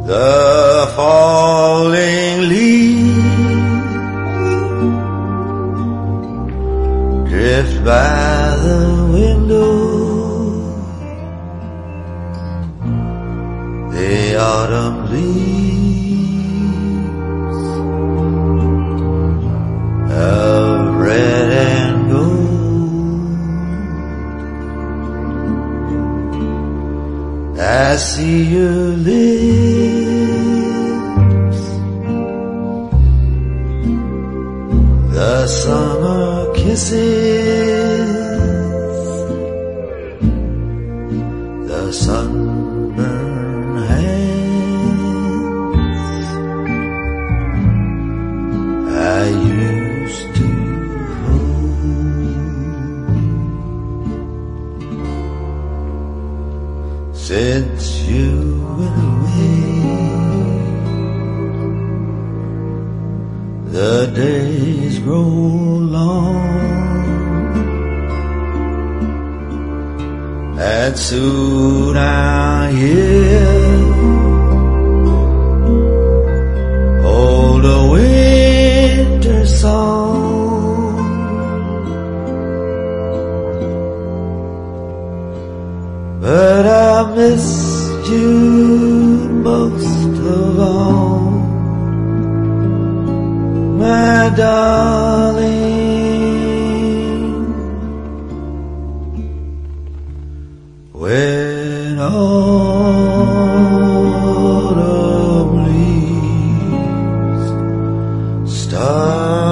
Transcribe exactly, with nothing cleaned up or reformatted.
the falling leaves drift by the window, the autumn leaves of red and gold. I see your lips, the summer kisses, the sunburned hands I used to hold. Since you went away, the days grow long, and soon I'll hear old winter song. But I miss you most of all, my darling. When autumn leaves start